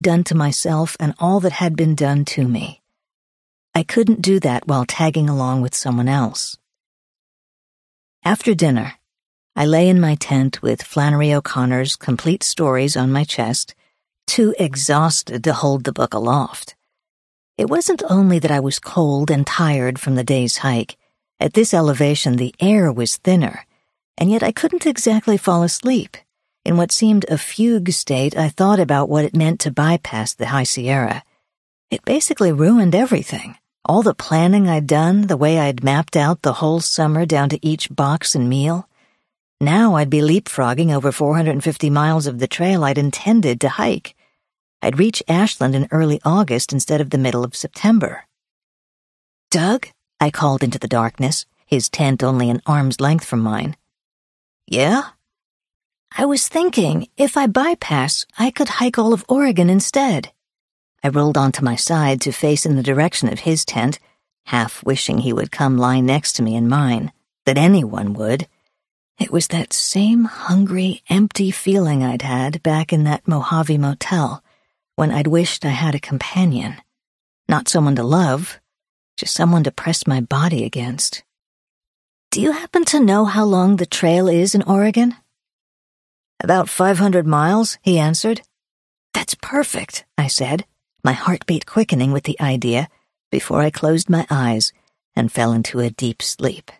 done to myself and all that had been done to me. I couldn't do that while tagging along with someone else. After dinner, I lay in my tent with Flannery O'Connor's Complete Stories on my chest, too exhausted to hold the book aloft. It wasn't only that I was cold and tired from the day's hike. At this elevation, the air was thinner, and yet I couldn't exactly fall asleep. In what seemed a fugue state, I thought about what it meant to bypass the High Sierra. It basically ruined everything. All the planning I'd done, the way I'd mapped out the whole summer down to each box and meal. Now I'd be leapfrogging over 450 miles of the trail I'd intended to hike. I'd reach Ashland in early August instead of the middle of September. "Doug?" I called into the darkness, his tent only an arm's length from mine. "Yeah?" "I was thinking, if I bypass, I could hike all of Oregon instead." I rolled onto my side to face in the direction of his tent, half wishing he would come lie next to me in mine, that anyone would. It was that same hungry, empty feeling I'd had back in that Mojave motel, when I'd wished I had a companion. Not someone to love, just someone to press my body against. "Do you happen to know how long the trail is in Oregon?" "About 500 miles, he answered. "That's perfect," I said, my heartbeat quickening with the idea, before I closed my eyes and fell into a deep sleep.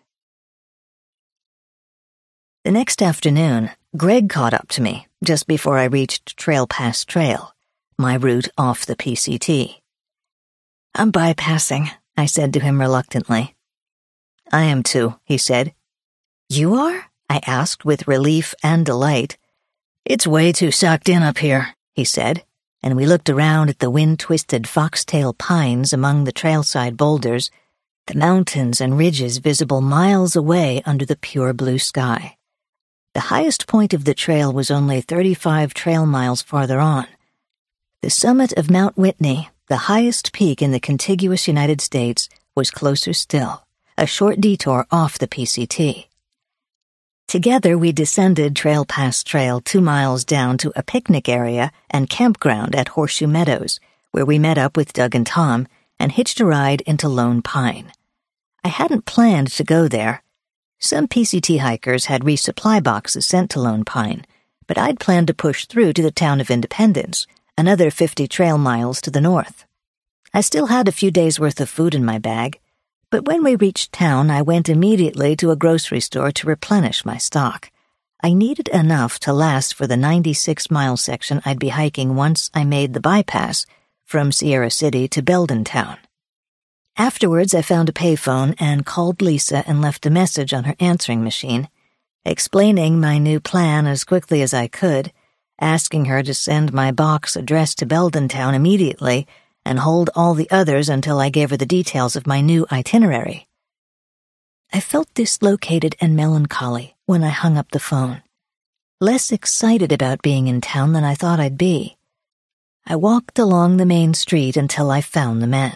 The next afternoon, Greg caught up to me just before I reached Trail Pass Trail, my route off the PCT. "I'm bypassing," I said to him reluctantly. "I am too," he said. "You are?" I asked with relief and delight. "It's way too sucked in up here," he said, and we looked around at the wind-twisted foxtail pines among the trailside boulders, the mountains and ridges visible miles away under the pure blue sky. The highest point of the trail was only 35 trail miles farther on. The summit of Mount Whitney, the highest peak in the contiguous United States, was closer still, a short detour off the PCT. Together we descended Trail Pass Trail 2 miles down to a picnic area and campground at Horseshoe Meadows, where we met up with Doug and Tom and hitched a ride into Lone Pine. I hadn't planned to go there. Some PCT hikers had resupply boxes sent to Lone Pine, but I'd planned to push through to the town of Independence, another 50 trail miles to the north. I still had a few days' worth of food in my bag, but when we reached town, I went immediately to a grocery store to replenish my stock. I needed enough to last for the 96-mile section I'd be hiking once I made the bypass from Sierra City to Belden Town. Afterwards, I found a payphone and called Lisa and left a message on her answering machine, explaining my new plan as quickly as I could, asking her to send my box addressed to Belden Town immediately and hold all the others until I gave her the details of my new itinerary. I felt dislocated and melancholy when I hung up the phone, less excited about being in town than I thought I'd be. I walked along the main street until I found the men.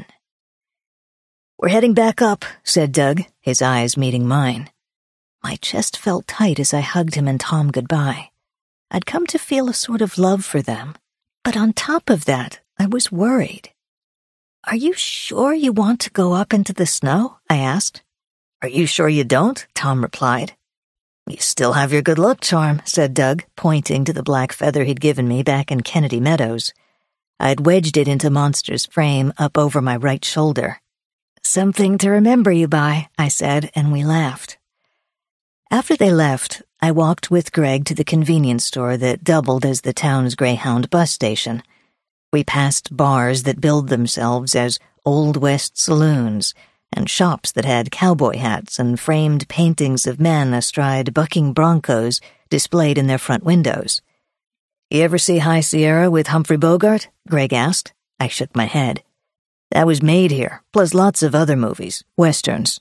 "We're heading back up," said Doug, his eyes meeting mine. My chest felt tight as I hugged him and Tom goodbye. I'd come to feel a sort of love for them, but on top of that, I was worried. "Are you sure you want to go up into the snow?" I asked. "Are you sure you don't?" Tom replied. "You still have your good luck charm," said Doug, pointing to the black feather he'd given me back in Kennedy Meadows. I'd wedged it into Monster's frame up over my right shoulder. "Something to remember you by," I said, and we laughed. After they left, I walked with Greg to the convenience store that doubled as the town's Greyhound bus station. We passed bars that billed themselves as Old West saloons and shops that had cowboy hats and framed paintings of men astride bucking broncos displayed in their front windows. "You ever see High Sierra with Humphrey Bogart?" Greg asked. I shook my head. "That was made here, plus lots of other movies, westerns."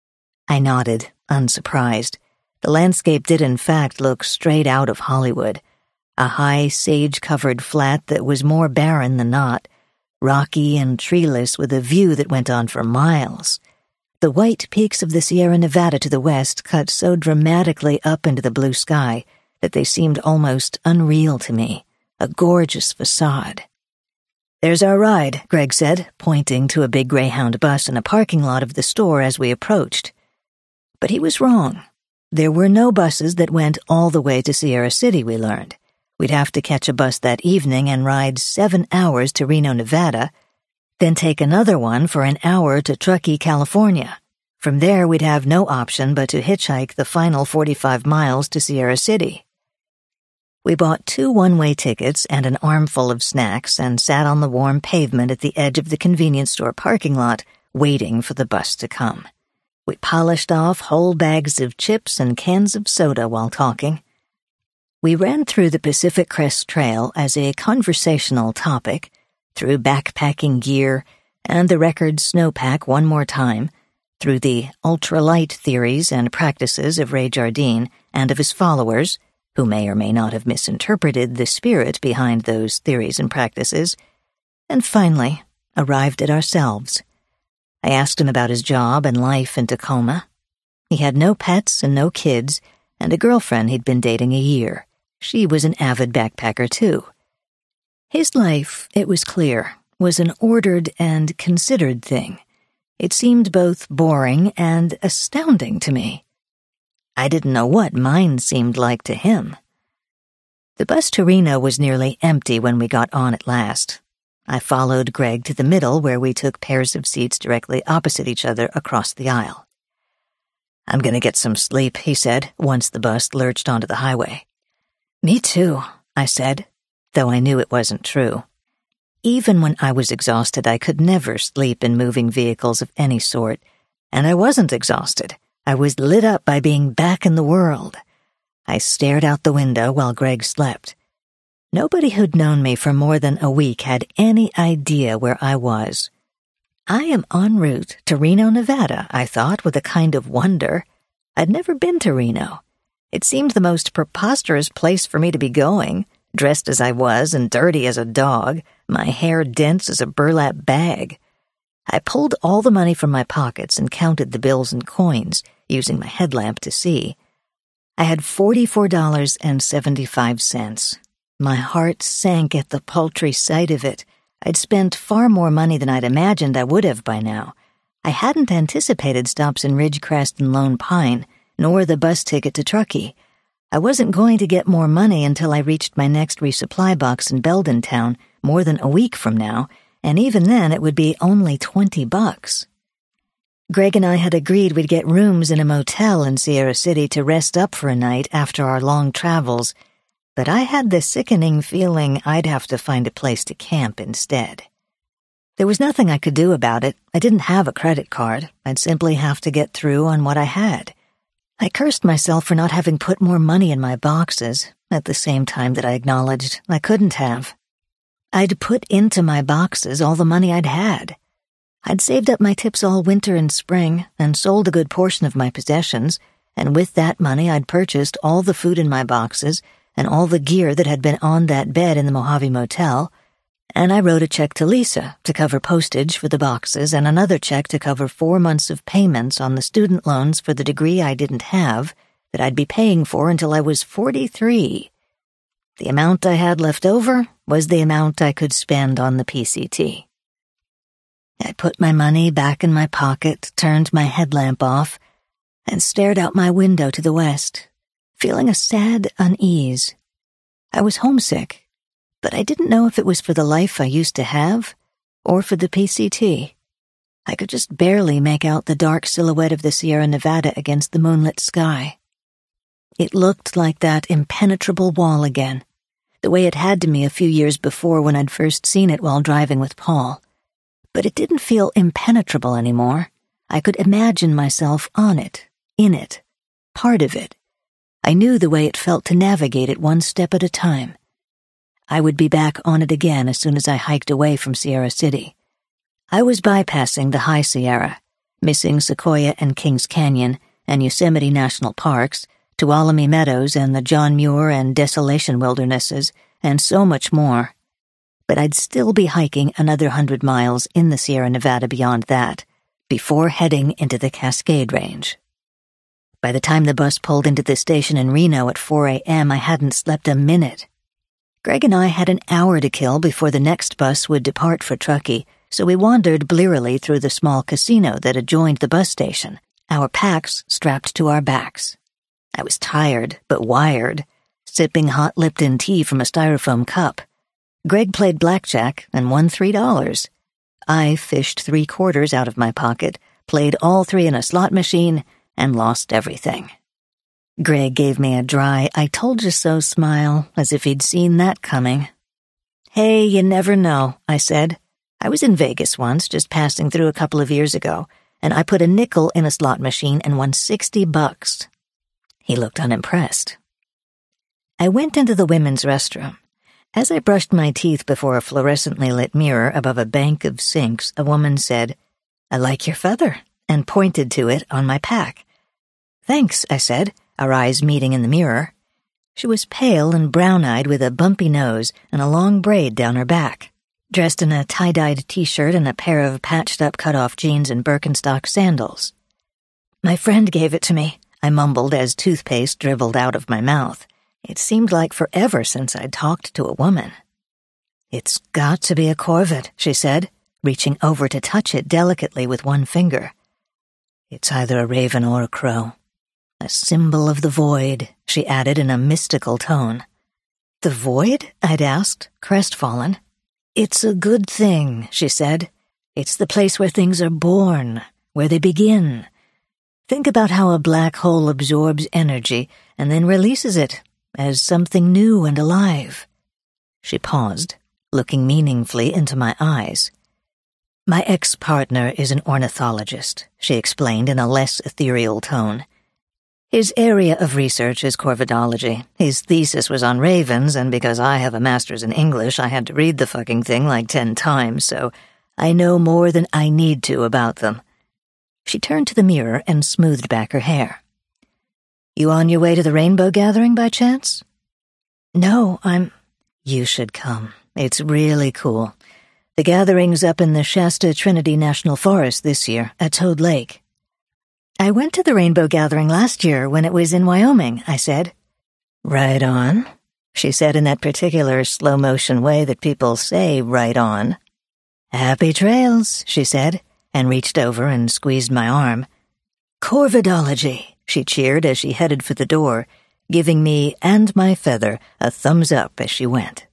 I nodded, unsurprised. The landscape did in fact look straight out of Hollywood. A high, sage-covered flat that was more barren than not, rocky and treeless with a view that went on for miles. The white peaks of the Sierra Nevada to the west cut so dramatically up into the blue sky that they seemed almost unreal to me, a gorgeous facade. "There's our ride," Greg said, pointing to a big Greyhound bus in a parking lot of the store as we approached. But he was wrong. There were no buses that went all the way to Sierra City, we learned. We'd have to catch a bus that evening and ride 7 hours to Reno, Nevada, then take another one for an hour to Truckee, California. From there, we'd have no option but to hitchhike the final 45 miles to Sierra City. We bought 2 one-way tickets and an armful of snacks and sat on the warm pavement at the edge of the convenience store parking lot, waiting for the bus to come. We polished off whole bags of chips and cans of soda while talking. We ran through the Pacific Crest Trail as a conversational topic, through backpacking gear and the record snowpack one more time, through the ultralight theories and practices of Ray Jardine and of his followers, who may or may not have misinterpreted the spirit behind those theories and practices, and finally arrived at ourselves. I asked him about his job and life in Tacoma. He had no pets and no kids, and a girlfriend he'd been dating a year. She was an avid backpacker, too. His life, it was clear, was an ordered and considered thing. It seemed both boring and astounding to me. I didn't know what mine seemed like to him. The bus to Reno was nearly empty when we got on at last. I followed Greg to the middle where we took pairs of seats directly opposite each other across the aisle. "I'm going to get some sleep," he said, once the bus lurched onto the highway. "Me too," I said, though I knew it wasn't true. Even when I was exhausted, I could never sleep in moving vehicles of any sort, and I wasn't exhausted. I was lit up by being back in the world. I stared out the window while Greg slept. Nobody who'd known me for more than a week had any idea where I was. I am en route to Reno, Nevada, I thought, with a kind of wonder. I'd never been to Reno. It seemed the most preposterous place for me to be going, dressed as I was and dirty as a dog, my hair dense as a burlap bag. I pulled all the money from my pockets and counted the bills and coins, using my headlamp to see. I had $44.75. My heart sank at the paltry sight of it. I'd spent far more money than I'd imagined I would have by now. I hadn't anticipated stops in Ridgecrest and Lone Pine, nor the bus ticket to Truckee. I wasn't going to get more money until I reached my next resupply box in Beldentown more than a week from now, and even then it would be only $20. Greg and I had agreed we'd get rooms in a motel in Sierra City to rest up for a night after our long travels, but I had the sickening feeling I'd have to find a place to camp instead. There was nothing I could do about it. I didn't have a credit card. I'd simply have to get through on what I had. I cursed myself for not having put more money in my boxes, at the same time that I acknowledged I couldn't have. I'd put into my boxes all the money I'd had. I'd saved up my tips all winter and spring and sold a good portion of my possessions, and with that money I'd purchased all the food in my boxes and all the gear that had been on that bed in the Mojave Motel, and I wrote a check to Lisa to cover postage for the boxes and another check to cover 4 months of payments on the student loans for the degree I didn't have that I'd be paying for until I was 43. The amount I had left over was the amount I could spend on the PCT. I put my money back in my pocket, turned my headlamp off, and stared out my window to the west, feeling a sad unease. I was homesick, but I didn't know if it was for the life I used to have or for the PCT. I could just barely make out the dark silhouette of the Sierra Nevada against the moonlit sky. It looked like that impenetrable wall again, the way it had to me a few years before when I'd first seen it while driving with Paul. But it didn't feel impenetrable anymore. I could imagine myself on it, in it, part of it. I knew the way it felt to navigate it one step at a time. I would be back on it again as soon as I hiked away from Sierra City. I was bypassing the High Sierra, missing Sequoia and Kings Canyon and Yosemite National Parks, Tuolumne Meadows and the John Muir and Desolation Wildernesses, and so much more. But I'd still be hiking another 100 miles in the Sierra Nevada beyond that, before heading into the Cascade Range. By the time the bus pulled into the station in Reno at 4 a.m., I hadn't slept a minute. Greg and I had an hour to kill before the next bus would depart for Truckee, so we wandered blearily through the small casino that adjoined the bus station, our packs strapped to our backs. I was tired, but wired, sipping hot Lipton tea from a styrofoam cup. Greg played blackjack and won $3. I fished 3/4 out of my pocket, played all 3 in a slot machine, and lost everything. Greg gave me a dry, I-told-you-so smile, as if he'd seen that coming. "Hey, you never know," I said. "I was in Vegas once, just passing through a couple of years ago, and I put a nickel in a slot machine and won $60. He looked unimpressed. I went into the women's restroom. As I brushed my teeth before a fluorescently lit mirror above a bank of sinks, a woman said, "I like your feather," and pointed to it on my pack. "Thanks," I said, our eyes meeting in the mirror. She was pale and brown-eyed with a bumpy nose and a long braid down her back, dressed in a tie-dyed t-shirt and a pair of patched-up cut-off jeans and Birkenstock sandals. "My friend gave it to me," I mumbled as toothpaste dribbled out of my mouth. It seemed like forever since I'd talked to a woman. "It's got to be a corvid," she said, reaching over to touch it delicately with one finger. "It's either a raven or a crow. A symbol of the void," she added in a mystical tone. "The void?" I'd asked, crestfallen. "It's a good thing," she said. "It's the place where things are born, where they begin. Think about how a black hole absorbs energy and then releases it as something new and alive." She paused, looking meaningfully into my eyes. "My ex-partner is an ornithologist," she explained in a less ethereal tone. "His area of research is corvidology. His thesis was on ravens, and because I have a master's in English, I had to read the fucking thing like 10 times, so I know more than I need to about them." She turned to the mirror and smoothed back her hair. "You on your way to the rainbow gathering by chance?" "No, You should come. It's really cool. The gathering's up in the Shasta Trinity National Forest this year, at Toad Lake." "I went to the rainbow gathering last year when it was in Wyoming," I said. "Right on," she said in that particular slow-motion way that people say right on. "Happy trails," she said, and reached over and squeezed my arm. "Corvidology," she cheered as she headed for the door, giving me and my feather a thumbs up as she went.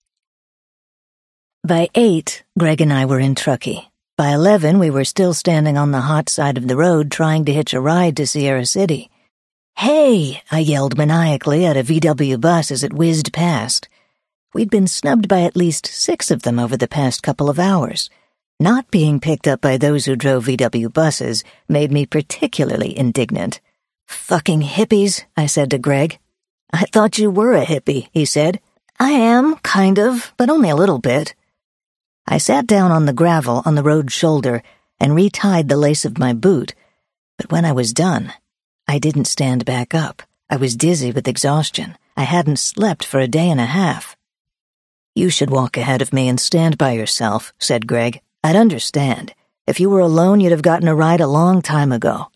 By 8, Greg and I were in Truckee. By 11, we were still standing on the hot side of the road trying to hitch a ride to Sierra City. "Hey!" I yelled maniacally at a VW bus as it whizzed past. We'd been snubbed by at least 6 of them over the past couple of hours. Not being picked up by those who drove VW buses made me particularly indignant. "Fucking hippies," I said to Greg. "I thought you were a hippie," he said. "I am, kind of, but only a little bit." I sat down on the gravel on the road shoulder and retied the lace of my boot, but when I was done, I didn't stand back up. I was dizzy with exhaustion. I hadn't slept for a day and a half. "You should walk ahead of me and stand by yourself," said Greg. "I'd understand. If you were alone, you'd have gotten a ride a long time ago."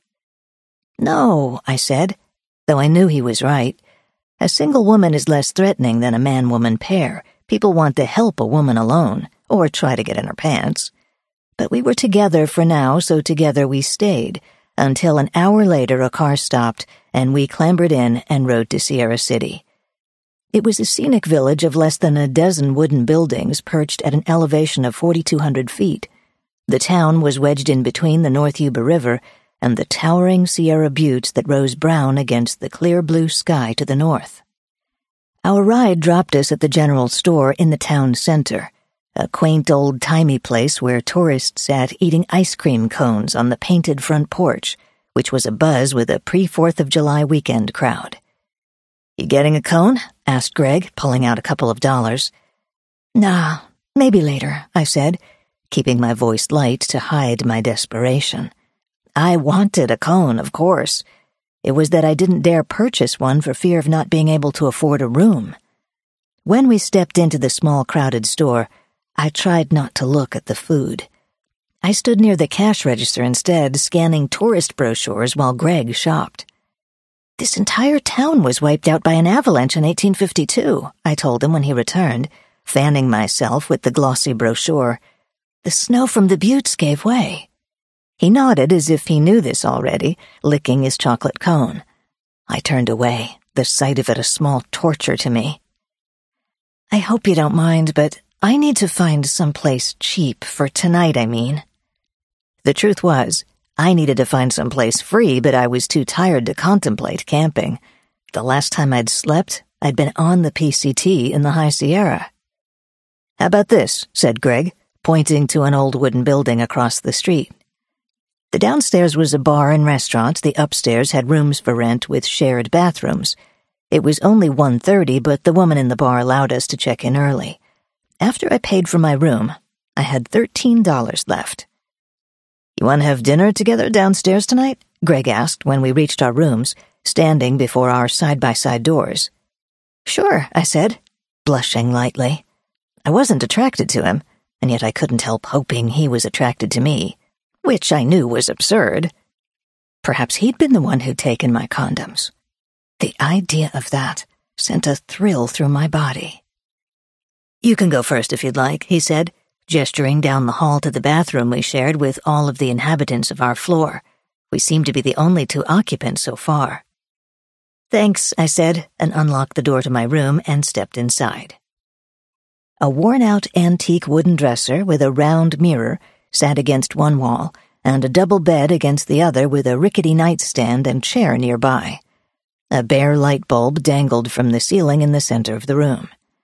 "No," I said, though I knew he was right. A single woman is less threatening than a man-woman pair. People want to help a woman alone, or try to get in her pants. But we were together for now, so together we stayed, until an hour later a car stopped, and we clambered in and rode to Sierra City. It was a scenic village of less than a dozen wooden buildings perched at an elevation of 4,200 feet. The town was wedged in between the North Yuba River and the towering Sierra Buttes that rose brown against the clear blue sky to the north. Our ride dropped us at the general store in the town center, a quaint old-timey place where tourists sat eating ice cream cones on the painted front porch, which was abuzz with a pre-4th of July weekend crowd. "You getting a cone?" asked Greg, pulling out a couple of dollars. "Nah, maybe later," I said, keeping my voice light to hide my desperation. I wanted a cone, of course. It was that I didn't dare purchase one for fear of not being able to afford a room. When we stepped into the small crowded store, I tried not to look at the food. I stood near the cash register instead, scanning tourist brochures while Greg shopped. "This entire town was wiped out by an avalanche in 1852, I told him when he returned, fanning myself with the glossy brochure. "The snow from the buttes gave way." He nodded as if he knew this already, licking his chocolate cone. I turned away, the sight of it a small torture to me. "I hope you don't mind, but I need to find someplace cheap for tonight, I mean." The truth was, I needed to find someplace free, but I was too tired to contemplate camping. The last time I'd slept, I'd been on the PCT in the High Sierra. "How about this?" said Greg, pointing to an old wooden building across the street. The downstairs was a bar and restaurant. The upstairs had rooms for rent with shared bathrooms. It was only 1:30, but the woman in the bar allowed us to check in early. After I paid for my room, I had $13 left. "You want to have dinner together downstairs tonight?" Greg asked when we reached our rooms, standing before our side-by-side doors. "Sure," I said, blushing lightly. I wasn't attracted to him, and yet I couldn't help hoping he was attracted to me, which I knew was absurd. Perhaps he'd been the one who'd taken my condoms. The idea of that sent a thrill through my body. "You can go first if you'd like," he said, gesturing down the hall to the bathroom we shared with all of the inhabitants of our floor. We seemed to be the only two occupants so far. "Thanks," I said, and unlocked the door to my room and stepped inside. A worn-out antique wooden dresser with a round mirror sat against one wall, and a double bed against the other with a rickety nightstand and chair nearby. A bare light bulb dangled from the ceiling in the center of the room.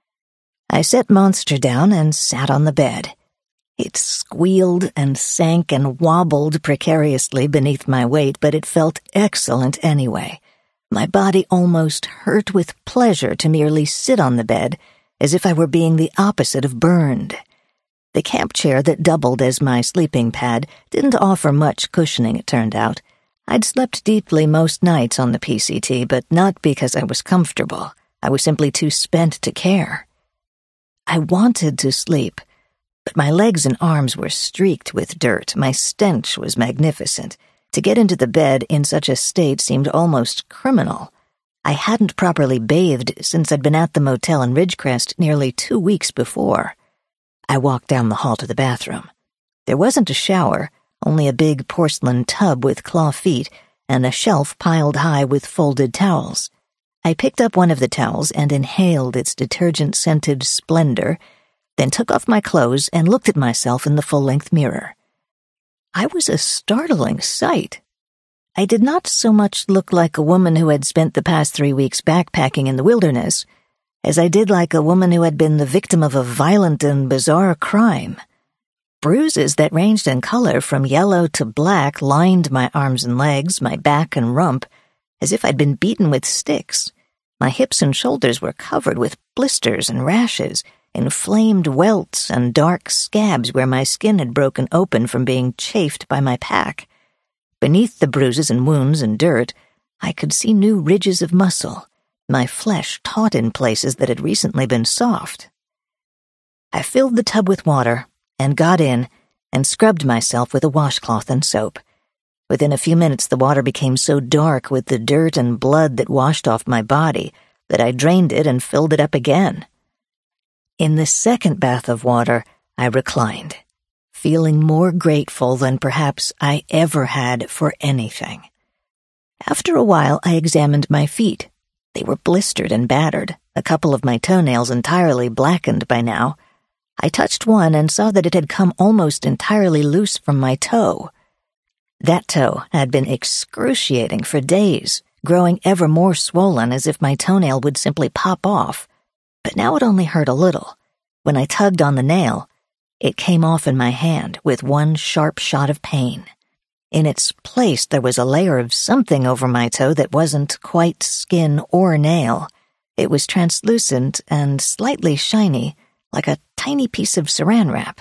I set Monster down and sat on the bed. It squealed and sank and wobbled precariously beneath my weight, but it felt excellent anyway. My body almost hurt with pleasure to merely sit on the bed, as if I were being the opposite of burned. The camp chair that doubled as my sleeping pad didn't offer much cushioning, it turned out. I'd slept deeply most nights on the PCT, but not because I was comfortable. I was simply too spent to care. I wanted to sleep, but my legs and arms were streaked with dirt. My stench was magnificent. To get into the bed in such a state seemed almost criminal. I hadn't properly bathed since I'd been at the motel in Ridgecrest nearly 2 weeks before. I walked down the hall to the bathroom. There wasn't a shower, only a big porcelain tub with claw feet and a shelf piled high with folded towels. I picked up one of the towels and inhaled its detergent-scented splendor, then took off my clothes and looked at myself in the full-length mirror. I was a startling sight. I did not so much look like a woman who had spent the past 3 weeks backpacking in the wilderness, as I did like a woman who had been the victim of a violent and bizarre crime. Bruises that ranged in color from yellow to black lined my arms and legs, my back and rump, as if I'd been beaten with sticks. My hips and shoulders were covered with blisters and rashes, inflamed welts and dark scabs where my skin had broken open from being chafed by my pack. Beneath the bruises and wounds and dirt, I could see new ridges of muscle, my flesh taut in places that had recently been soft. I filled the tub with water and got in and scrubbed myself with a washcloth and soap. Within a few minutes, the water became so dark with the dirt and blood that washed off my body that I drained it and filled it up again. In the second bath of water, I reclined, feeling more grateful than perhaps I ever had for anything. After a while, I examined my feet. They were blistered and battered, a couple of my toenails entirely blackened by now. I touched one and saw that it had come almost entirely loose from my toe. That toe had been excruciating for days, growing ever more swollen as if my toenail would simply pop off. But now it only hurt a little. When I tugged on the nail, it came off in my hand with one sharp shot of pain. In its place, there was a layer of something over my toe that wasn't quite skin or nail. It was translucent and slightly shiny, like a tiny piece of saran wrap.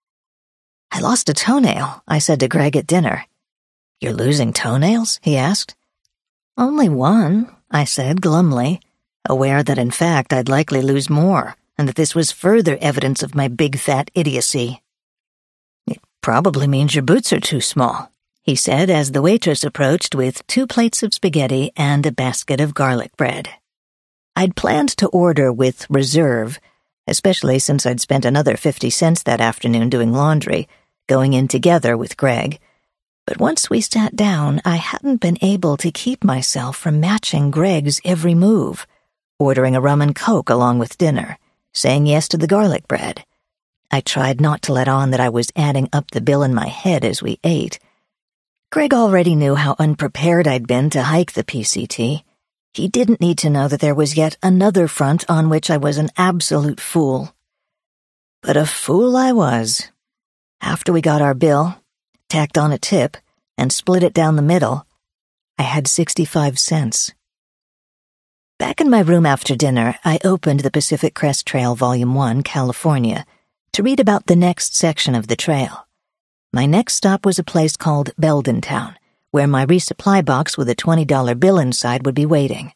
"I lost a toenail," I said to Greg at dinner. "You're losing toenails?" he asked. "Only one," I said glumly, aware that in fact I'd likely lose more, and that this was further evidence of my big fat idiocy. "It probably means your boots are too small," he said as the waitress approached with 2 plates of spaghetti and a basket of garlic bread. I'd planned to order with reserve, especially since I'd spent another 50 cents that afternoon doing laundry, going in together with Greg. But once we sat down, I hadn't been able to keep myself from matching Greg's every move, ordering a rum and coke along with dinner, saying yes to the garlic bread. I tried not to let on that I was adding up the bill in my head as we ate. Greg already knew how unprepared I'd been to hike the PCT. He didn't need to know that there was yet another front on which I was an absolute fool. But a fool I was. After we got our bill, tacked on a tip, and split it down the middle, I had 65 cents. Back in my room after dinner, I opened the Pacific Crest Trail Volume 1, California, to read about the next section of the trail. My next stop was a place called Belden Town, where my resupply box with a $20 bill inside would be waiting.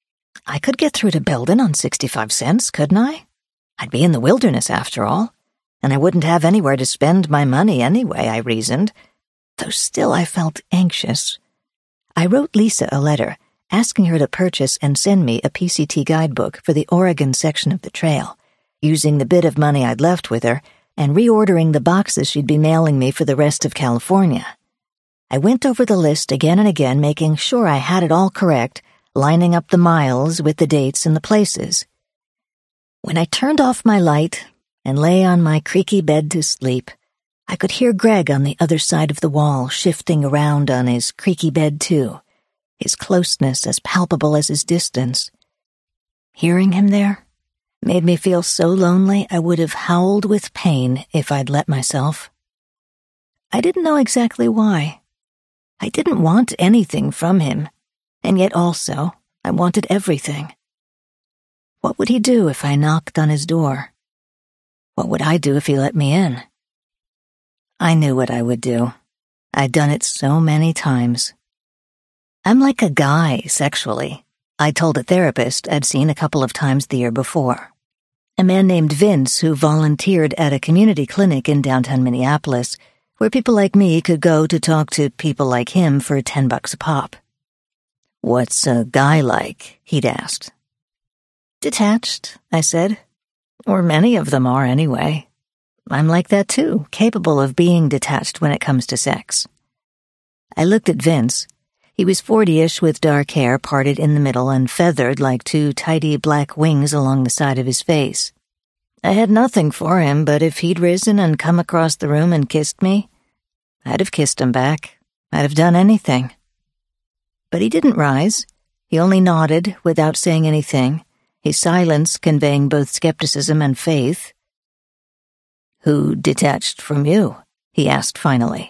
I could get through to Belden on 65 cents, couldn't I? I'd be in the wilderness after all, and I wouldn't have anywhere to spend my money anyway, I reasoned, though still I felt anxious. I wrote Lisa a letter, asking her to purchase and send me a PCT guidebook for the Oregon section of the trail, using the bit of money I'd left with her and reordering the boxes she'd be mailing me for the rest of California. I went over the list again and again, making sure I had it all correct, lining up the miles with the dates and the places. When I turned off my light and lay on my creaky bed to sleep, I could hear Greg on the other side of the wall shifting around on his creaky bed too, his closeness as palpable as his distance. Hearing him there made me feel so lonely I would have howled with pain if I'd let myself. I didn't know exactly why. I didn't want anything from him, and yet also I wanted everything. What would he do if I knocked on his door? What would I do if he let me in? I knew what I would do. I'd done it so many times. I'm like a guy sexually, I told a therapist I'd seen a couple of times the year before. A man named Vince who volunteered at a community clinic in downtown Minneapolis, where people like me could go to talk to people like him for $10 a pop. "What's a guy like?" he'd asked. "Detached," I said. "Or many of them are anyway. I'm like that too, capable of being detached when it comes to sex." I looked at Vince. He was 40-ish with dark hair parted in the middle and feathered like 2 tidy black wings along the side of his face. I had nothing for him, but if he'd risen and come across the room and kissed me, I'd have kissed him back. I'd have done anything. But he didn't rise. He only nodded without saying anything, his silence conveying both skepticism and faith. "Who detached from you?" he asked finally.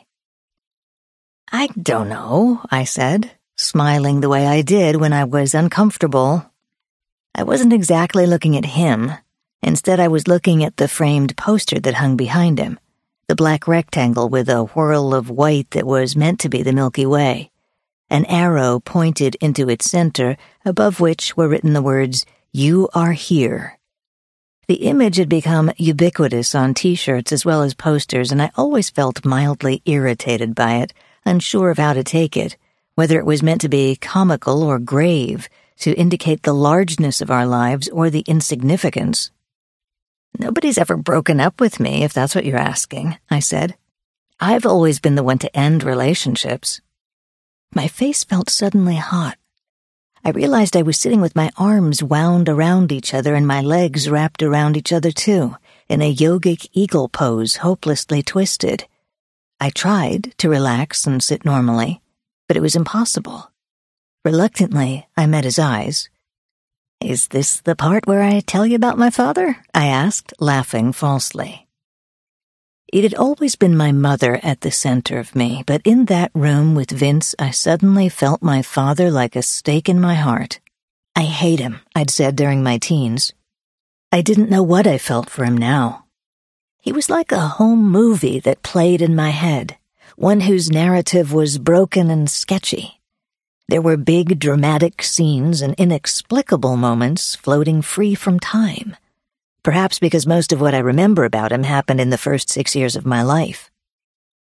"I don't know," I said, smiling the way I did when I was uncomfortable. I wasn't exactly looking at him. Instead, I was looking at the framed poster that hung behind him, the black rectangle with a whirl of white that was meant to be the Milky Way. An arrow pointed into its center, above which were written the words, "You are here." The image had become ubiquitous on T-shirts as well as posters, and I always felt mildly irritated by it, unsure of how to take it, whether it was meant to be comical or grave, to indicate the largeness of our lives or the insignificance. "Nobody's ever broken up with me, if that's what you're asking," I said. "I've always been the one to end relationships." My face felt suddenly hot. I realized I was sitting with my arms wound around each other and my legs wrapped around each other too, in a yogic eagle pose, hopelessly twisted. I tried to relax and sit normally, but it was impossible. Reluctantly, I met his eyes. "Is this the part where I tell you about my father?" I asked, laughing falsely. It had always been my mother at the center of me, but in that room with Vince, I suddenly felt my father like a stake in my heart. "I hate him," I'd said during my teens. I didn't know what I felt for him now. He was like a home movie that played in my head, one whose narrative was broken and sketchy. There were big, dramatic scenes and inexplicable moments floating free from time, perhaps because most of what I remember about him happened in the first 6 years of my life.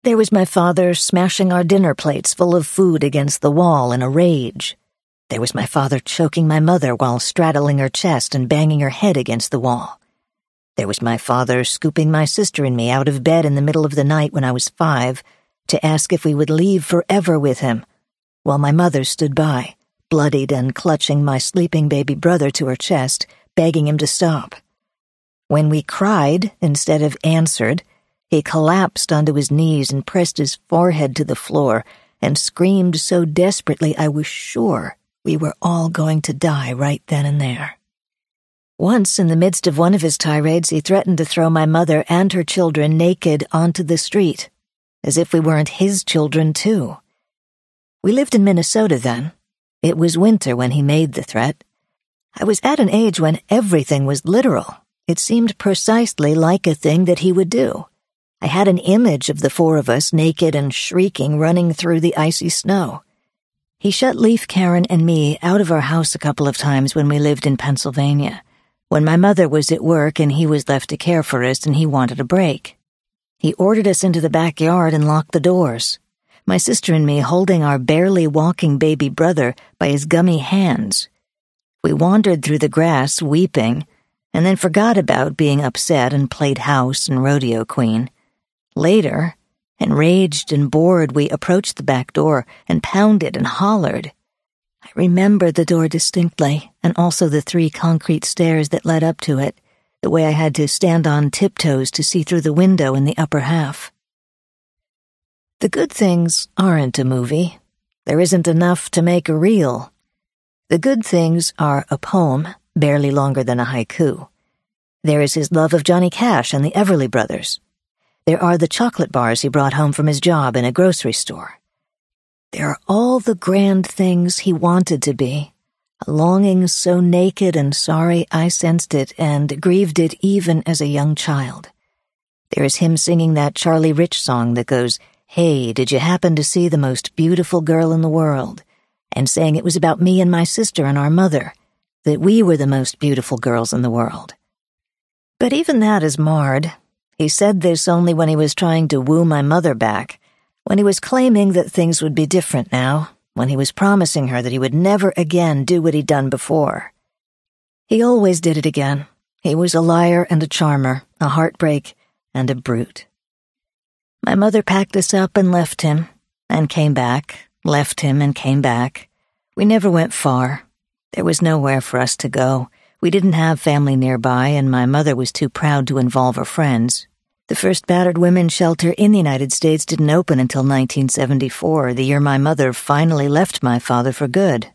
There was my father smashing our dinner plates full of food against the wall in a rage. There was my father choking my mother while straddling her chest and banging her head against the wall. There was my father scooping my sister and me out of bed in the middle of the night when I was 5 to ask if we would leave forever with him, while my mother stood by, bloodied and clutching my sleeping baby brother to her chest, begging him to stop. When we cried instead of answered, he collapsed onto his knees and pressed his forehead to the floor and screamed so desperately I was sure we were all going to die right then and there. Once, in the midst of one of his tirades, he threatened to throw my mother and her children naked onto the street, as if we weren't his children too. We lived in Minnesota then. It was winter when he made the threat. I was at an age when everything was literal. It seemed precisely like a thing that he would do. I had an image of the 4 of us, naked and shrieking, running through the icy snow. He shut Leif, Karen, and me out of our house a couple of times when we lived in Pennsylvania, when my mother was at work and he was left to care for us and he wanted a break. He ordered us into the backyard and locked the doors, my sister and me holding our barely walking baby brother by his gummy hands. We wandered through the grass, weeping, and then forgot about being upset and played house and rodeo queen. Later, enraged and bored, we approached the back door and pounded and hollered. I remember the door distinctly, and also the 3 concrete stairs that led up to it, the way I had to stand on tiptoes to see through the window in the upper half. The Good Things aren't a movie. There isn't enough to make a reel. The Good Things are a poem, barely longer than a haiku. There is his love of Johnny Cash and the Everly Brothers. There are the chocolate bars he brought home from his job in a grocery store. There are all the grand things he wanted to be, a longing so naked and sorry I sensed it and grieved it even as a young child. There is him singing that Charlie Rich song that goes, "Hey, did you happen to see the most beautiful girl in the world?" and saying it was about me and my sister and our mother, that we were the most beautiful girls in the world. But even that is marred. He said this only when he was trying to woo my mother back, when he was claiming that things would be different now, when he was promising her that he would never again do what he'd done before. He always did it again. He was a liar and a charmer, a heartbreak and a brute. My mother packed us up and left him, and came back, left him and came back. We never went far. There was nowhere for us to go. We didn't have family nearby, and my mother was too proud to involve her friends. The first battered women's shelter in the United States didn't open until 1974, the year my mother finally left my father for good.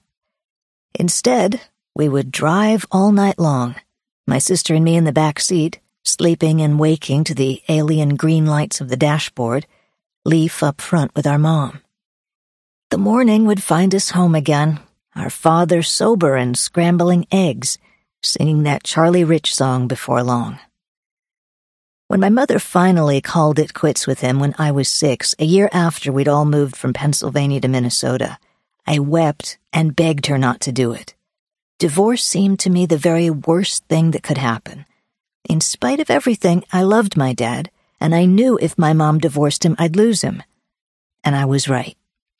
Instead, we would drive all night long, my sister and me in the back seat, sleeping and waking to the alien green lights of the dashboard, Leif up front with our mom. The morning would find us home again, our father sober and scrambling eggs, singing that Charlie Rich song before long. When my mother finally called it quits with him when I was 6, a year after we'd all moved from Pennsylvania to Minnesota, I wept and begged her not to do it. Divorce seemed to me the very worst thing that could happen. In spite of everything, I loved my dad, and I knew if my mom divorced him, I'd lose him. And I was right.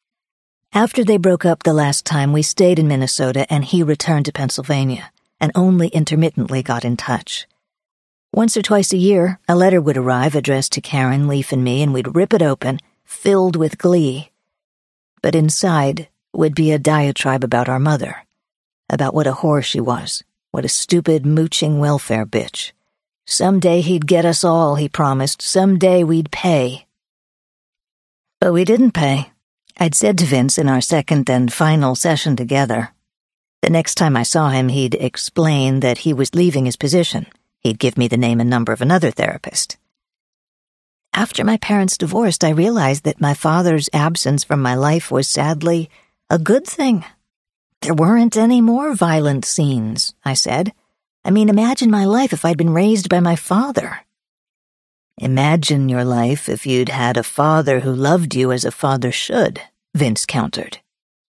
After they broke up the last time, we stayed in Minnesota, and he returned to Pennsylvania, and only intermittently got in touch. Once or twice a year, a letter would arrive addressed to Karen, Leif, and me, and we'd rip it open, filled with glee. But inside would be a diatribe about our mother, about what a whore she was, what a stupid, mooching welfare bitch. Someday he'd get us all, he promised. Someday we'd pay. But we didn't pay. I'd said to Vince in our second and final session together. The next time I saw him, he'd explain that he was leaving his position. He'd give me the name and number of another therapist. After my parents divorced, I realized that my father's absence from my life was sadly a good thing. There weren't any more violent scenes, I said. I mean, imagine my life if I'd been raised by my father. Imagine your life if you'd had a father who loved you as a father should, Vince countered.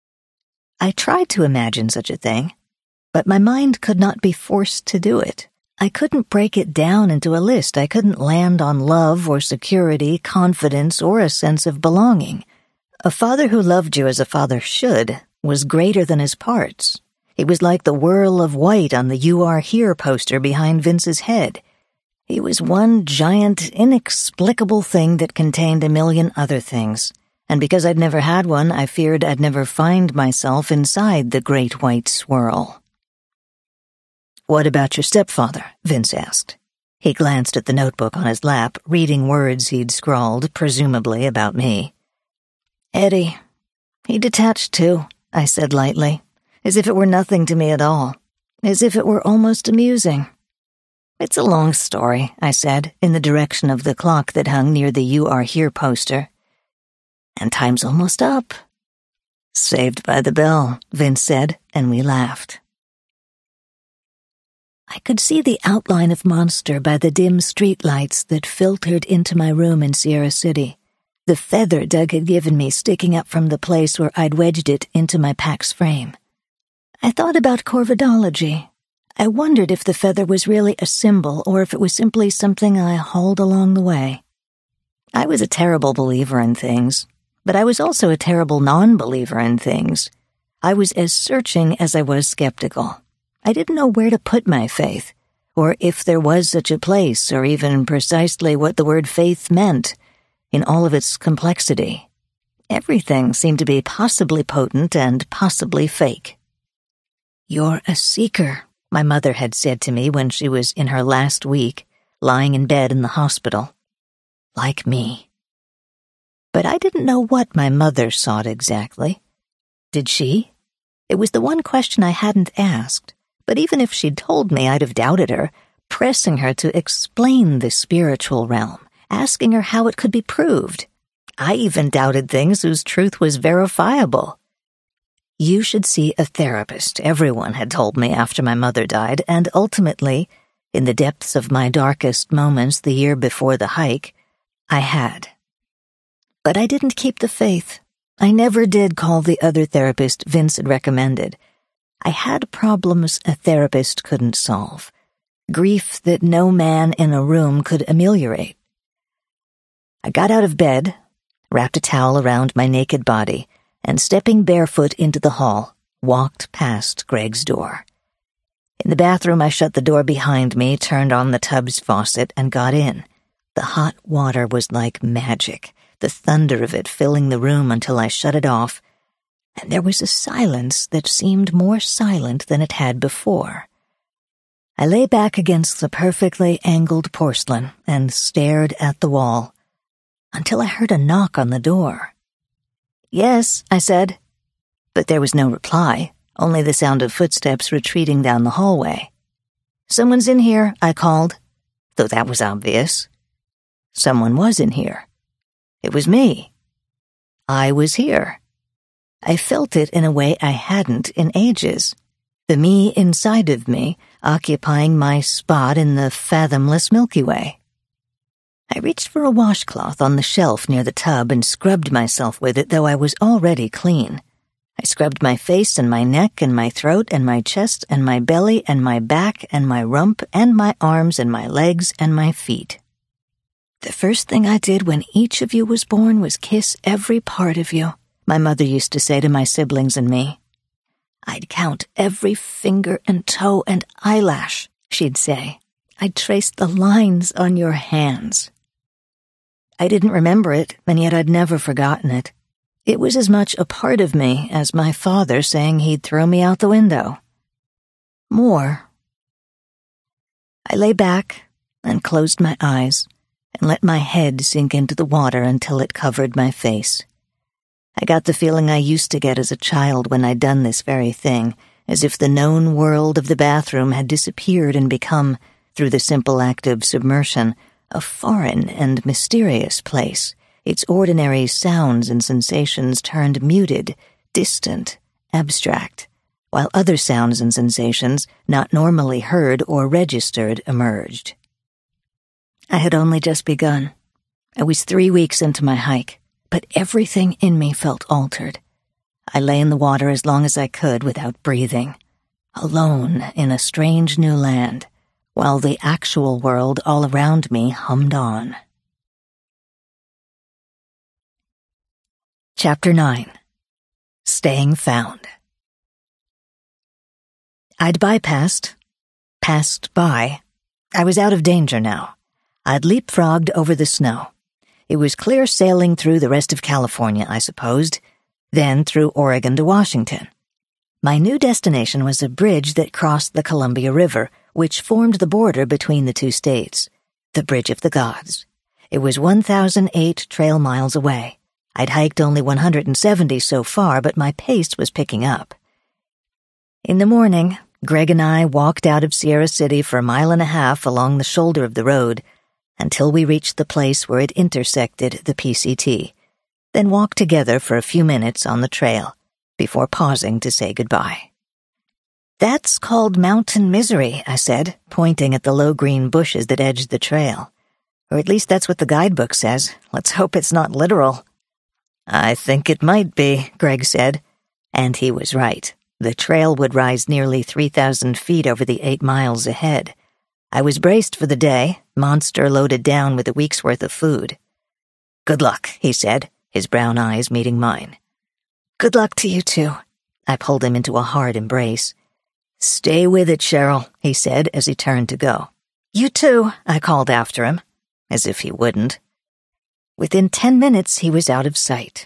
I tried to imagine such a thing, but my mind could not be forced to do it. I couldn't break it down into a list. I couldn't land on love or security, confidence, or a sense of belonging. A father who loved you as a father should was greater than his parts. He was like the whirl of white on the "You Are Here" poster behind Vince's head. He was one giant, inexplicable thing that contained a million other things. And because I'd never had one, I feared I'd never find myself inside the great white swirl. "What about your stepfather?" Vince asked. He glanced at the notebook on his lap, reading words he'd scrawled, presumably about me. "Eddie. He detached too," I said lightly, as if it were nothing to me at all, as if it were almost amusing. "It's a long story," I said, in the direction of the clock that hung near the "You Are Here" poster. "And time's almost up." "Saved by the bell," Vince said, and we laughed. I could see the outline of Monster by the dim streetlights that filtered into my room in Sierra City, the feather Doug had given me sticking up from the place where I'd wedged it into my Pax frame. I thought about corvidology. I wondered if the feather was really a symbol or if it was simply something I hauled along the way. I was a terrible believer in things, but I was also a terrible non-believer in things. I was as searching as I was skeptical. I didn't know where to put my faith, or if there was such a place, or even precisely what the word faith meant, in all of its complexity. Everything seemed to be possibly potent and possibly fake. "You're a seeker," my mother had said to me when she was in her last week, lying in bed in the hospital. Like me. But I didn't know what my mother sought exactly. Did she? It was the one question I hadn't asked. But even if she'd told me, I'd have doubted her, pressing her to explain the spiritual realm, asking her how it could be proved. I even doubted things whose truth was verifiable. "You should see a therapist," everyone had told me after my mother died, and ultimately, in the depths of my darkest moments the year before the hike, I had. But I didn't keep the faith. I never did call the other therapist Vince had recommended. I had problems a therapist couldn't solve, grief that no man in a room could ameliorate. I got out of bed, wrapped a towel around my naked body, and stepping barefoot into the hall, walked past Greg's door. In the bathroom, I shut the door behind me, turned on the tub's faucet, and got in. The hot water was like magic, the thunder of it filling the room until I shut it off, and there was a silence that seemed more silent than it had before. I lay back against the perfectly angled porcelain and stared at the wall, until I heard a knock on the door. "Yes," I said. But there was no reply, only the sound of footsteps retreating down the hallway. "Someone's in here," I called, though that was obvious. Someone was in here. It was me. I was here. I felt it in a way I hadn't in ages. The me inside of me, occupying my spot in the fathomless Milky Way. I reached for a washcloth on the shelf near the tub and scrubbed myself with it, though I was already clean. I scrubbed my face and my neck and my throat and my chest and my belly and my back and my rump and my arms and my legs and my feet. The first thing I did when each of you was born was kiss every part of you, my mother used to say to my siblings and me. "I'd count every finger and toe and eyelash," she'd say. "I'd trace the lines on your hands." I didn't remember it, and yet I'd never forgotten it. It was as much a part of me as my father saying he'd throw me out the window. More. I lay back and closed my eyes and let my head sink into the water until it covered my face. I got the feeling I used to get as a child when I'd done this very thing, as if the known world of the bathroom had disappeared and become, through the simple act of submersion, a foreign and mysterious place, its ordinary sounds and sensations turned muted, distant, abstract, while other sounds and sensations, not normally heard or registered, emerged. I had only just begun. I was 3 weeks into my hike, but everything in me felt altered. I lay in the water as long as I could without breathing, alone in a strange new land, while the actual world all around me hummed on. Chapter 9. Staying Found. I'd passed by. I was out of danger now. I'd leapfrogged over the snow. It was clear sailing through the rest of California, I supposed, then through Oregon to Washington. My new destination was a bridge that crossed the Columbia River, which formed the border between the two states, the Bridge of the Gods. It was 1,008 trail miles away. I'd hiked only 170 so far, but my pace was picking up. In the morning, Greg and I walked out of Sierra City for 1.5 miles along the shoulder of the road until we reached the place where it intersected the PCT, then walked together for a few minutes on the trail before pausing to say goodbye. "That's called Mountain Misery," I said, pointing at the low green bushes that edged the trail. "Or at least that's what the guidebook says. Let's hope it's not literal." "I think it might be," Greg said. And he was right. The trail would rise nearly 3,000 feet over the 8 miles ahead. I was braced for the day, monster loaded down with a week's worth of food. "Good luck," he said, his brown eyes meeting mine. "Good luck to you too." I pulled him into a hard embrace. "Stay with it, Cheryl," he said as he turned to go. "You too," I called after him, as if he wouldn't. Within 10 minutes, he was out of sight.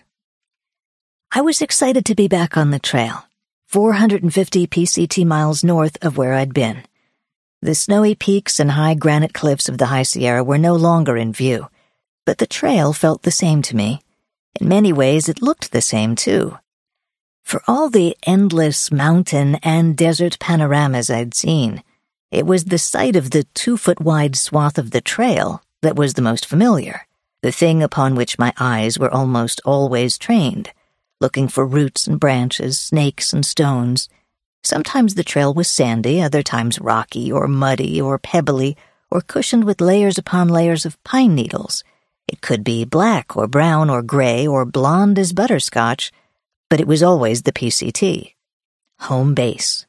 I was excited to be back on the trail, 450 PCT miles north of where I'd been. The snowy peaks and high granite cliffs of the High Sierra were no longer in view, but the trail felt the same to me. In many ways, it looked the same, too. For all the endless mountain and desert panoramas I'd seen, it was the sight of the 2-foot-wide swath of the trail that was the most familiar, the thing upon which my eyes were almost always trained, looking for roots and branches, snakes and stones. Sometimes the trail was sandy, other times rocky or muddy or pebbly, or cushioned with layers upon layers of pine needles. It could be black or brown or gray or blonde as butterscotch, but it was always the PCT. Home base.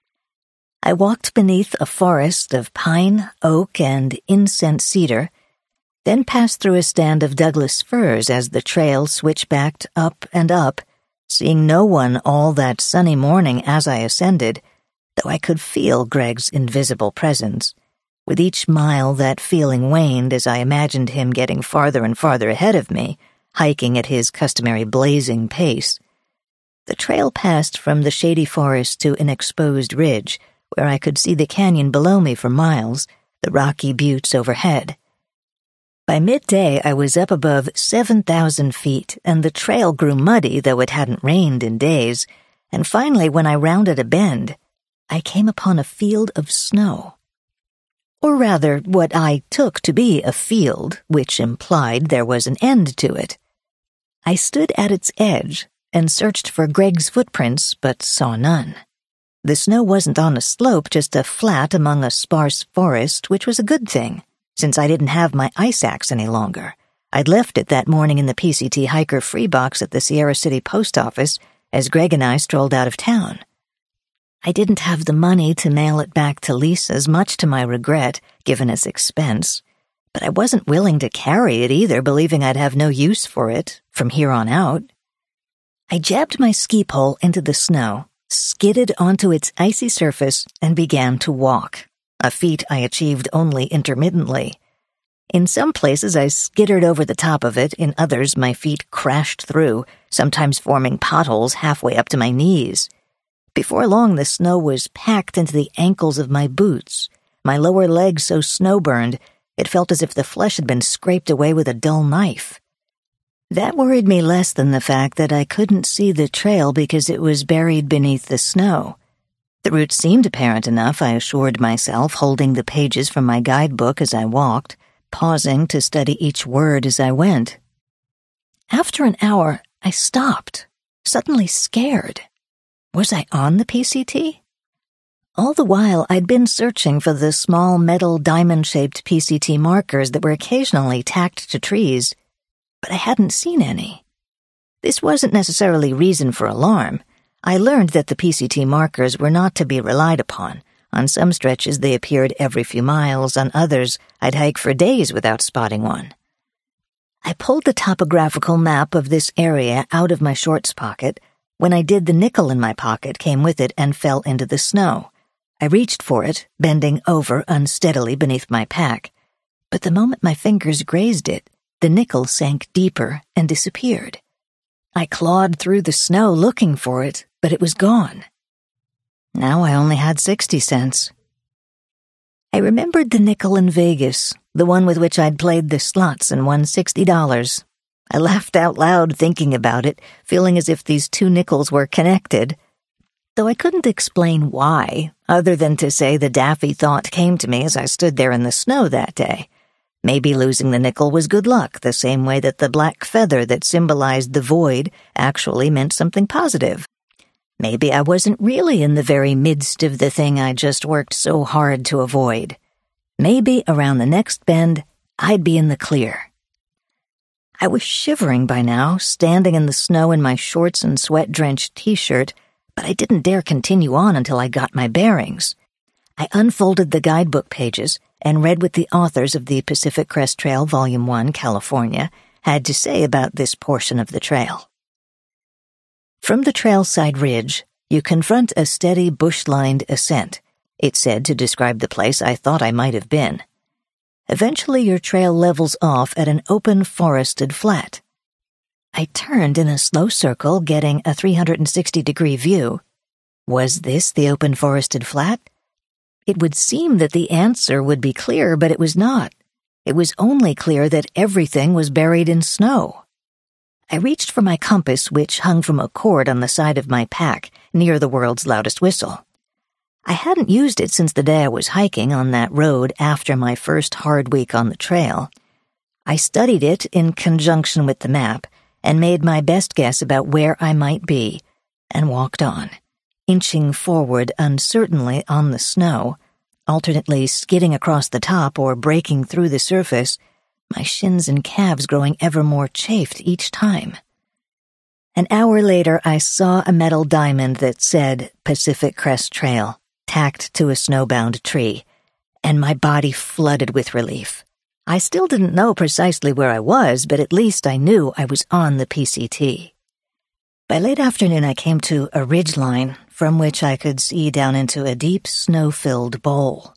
I walked beneath a forest of pine, oak, and incense cedar, then passed through a stand of Douglas firs as the trail switchbacked up and up, seeing no one all that sunny morning as I ascended, though I could feel Greg's invisible presence. With each mile that feeling waned as I imagined him getting farther and farther ahead of me, hiking at his customary blazing pace. The trail passed from the shady forest to an exposed ridge, where I could see the canyon below me for miles, the rocky buttes overhead. By midday, I was up above 7,000 feet, and the trail grew muddy, though it hadn't rained in days, and finally, when I rounded a bend, I came upon a field of snow. Or rather, what I took to be a field, which implied there was an end to it. I stood at its edge and searched for Greg's footprints, but saw none. The snow wasn't on a slope, just a flat among a sparse forest, which was a good thing, since I didn't have my ice axe any longer. I'd left it that morning in the PCT hiker free box at the Sierra City post office as Greg and I strolled out of town. I didn't have the money to mail it back to Lisa's, much to my regret, given its expense, but I wasn't willing to carry it either, believing I'd have no use for it from here on out. I jabbed my ski pole into the snow, skidded onto its icy surface, and began to walk, a feat I achieved only intermittently. In some places I skittered over the top of it, in others my feet crashed through, sometimes forming potholes halfway up to my knees. Before long the snow was packed into the ankles of my boots, my lower legs so snow-burned it felt as if the flesh had been scraped away with a dull knife. That worried me less than the fact that I couldn't see the trail because it was buried beneath the snow. The route seemed apparent enough, I assured myself, holding the pages from my guidebook as I walked, pausing to study each word as I went. After an hour, I stopped, suddenly scared. Was I on the PCT? All the while, I'd been searching for the small metal diamond-shaped PCT markers that were occasionally tacked to trees, but I hadn't seen any. This wasn't necessarily reason for alarm. I learned that the PCT markers were not to be relied upon, On some stretches they appeared every few miles, on others I'd hike for days without spotting one. I pulled the topographical map of this area out of my shorts pocket. When I did, the nickel in my pocket came with it and fell into the snow. I reached for it, bending over unsteadily beneath my pack. But the moment my fingers grazed it, the nickel sank deeper and disappeared. I clawed through the snow looking for it, but it was gone. Now I only had 60 cents. I remembered the nickel in Vegas, the one with which I'd played the slots and won $60. I laughed out loud thinking about it, feeling as if these two nickels were connected. Though I couldn't explain why, other than to say the daffy thought came to me as I stood there in the snow that day. Maybe losing the nickel was good luck, the same way that the black feather that symbolized the void actually meant something positive. Maybe I wasn't really in the very midst of the thing I just worked so hard to avoid. Maybe around the next bend, I'd be in the clear. I was shivering by now, standing in the snow in my shorts and sweat-drenched t-shirt, but I didn't dare continue on until I got my bearings. I unfolded the guidebook pages and read what the authors of the Pacific Crest Trail, Volume 1, California, had to say about this portion of the trail. From the trailside ridge, you confront a steady bush-lined ascent, it said to describe the place I thought I might have been. Eventually your trail levels off at an open forested flat. I turned in a slow circle, getting a 360-degree view. Was this the open forested flat? It would seem that the answer would be clear, but it was not. It was only clear that everything was buried in snow. I reached for my compass, which hung from a cord on the side of my pack, near the world's loudest whistle. I hadn't used it since the day I was hiking on that road after my first hard week on the trail. I studied it in conjunction with the map and made my best guess about where I might be, and walked on, inching forward uncertainly on the snow, alternately skidding across the top or breaking through the surface, my shins and calves growing ever more chafed each time. An hour later, I saw a metal diamond that said Pacific Crest Trail, tacked to a snowbound tree, and my body flooded with relief. I still didn't know precisely where I was, but at least I knew I was on the PCT. By late afternoon, I came to a ridgeline from which I could see down into a deep, snow-filled bowl.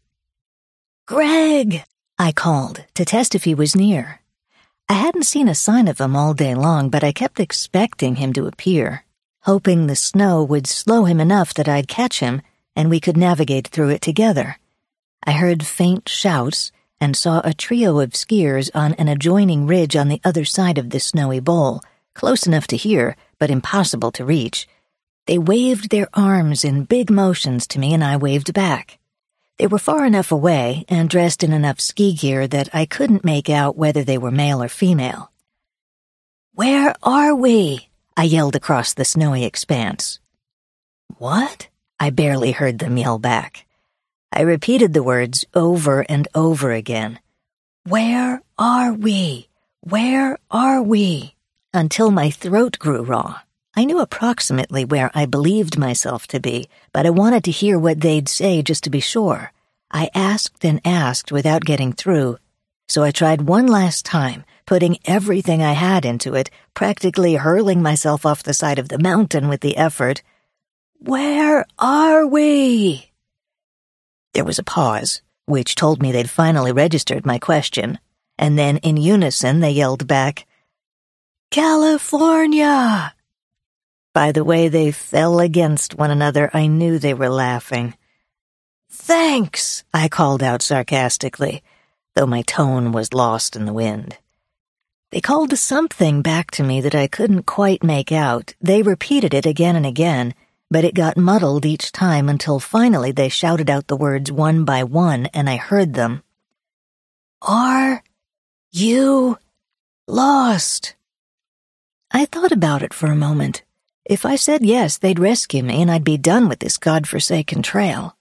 "Greg!" I called to test if he was near. I hadn't seen a sign of him all day long, but I kept expecting him to appear, hoping the snow would slow him enough that I'd catch him and we could navigate through it together. I heard faint shouts and saw a trio of skiers on an adjoining ridge on the other side of the snowy bowl, close enough to hear, but impossible to reach. They waved their arms in big motions to me, and I waved back. They were far enough away and dressed in enough ski gear that I couldn't make out whether they were male or female. "Where are we?" I yelled across the snowy expanse. "What?" I barely heard them yell back. I repeated the words over and over again. "Where are we? Where are we?" Until my throat grew raw. I knew approximately where I believed myself to be, but I wanted to hear what they'd say just to be sure. I asked and asked without getting through, so I tried one last time, putting everything I had into it, practically hurling myself off the side of the mountain with the effort. "Where are we?" There was a pause, which told me they'd finally registered my question, and then in unison they yelled back, "California!" By the way they fell against one another, I knew they were laughing. "Thanks," I called out sarcastically, though my tone was lost in the wind. They called something back to me that I couldn't quite make out. They repeated it again and again, but it got muddled each time until finally they shouted out the words one by one, and I heard them. "Are you lost?" I thought about it for a moment. If I said yes, they'd rescue me and I'd be done with this godforsaken trail.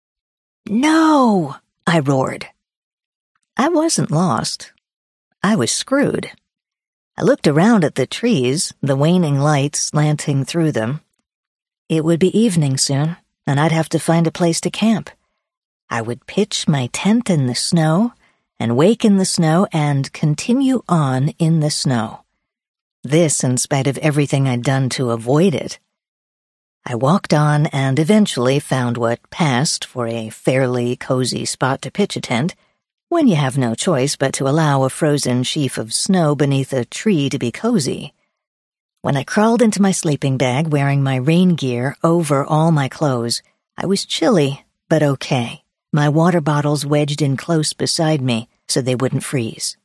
"No!" I roared. I wasn't lost. I was screwed. I looked around at the trees, the waning light slanting through them. It would be evening soon, and I'd have to find a place to camp. I would pitch my tent in the snow, and wake in the snow, and continue on in the snow. This in spite of everything I'd done to avoid it. I walked on and eventually found what passed for a fairly cozy spot to pitch a tent, when you have no choice but to allow a frozen sheaf of snow beneath a tree to be cozy. When I crawled into my sleeping bag wearing my rain gear over all my clothes, I was chilly, but okay. My water bottles wedged in close beside me so they wouldn't freeze.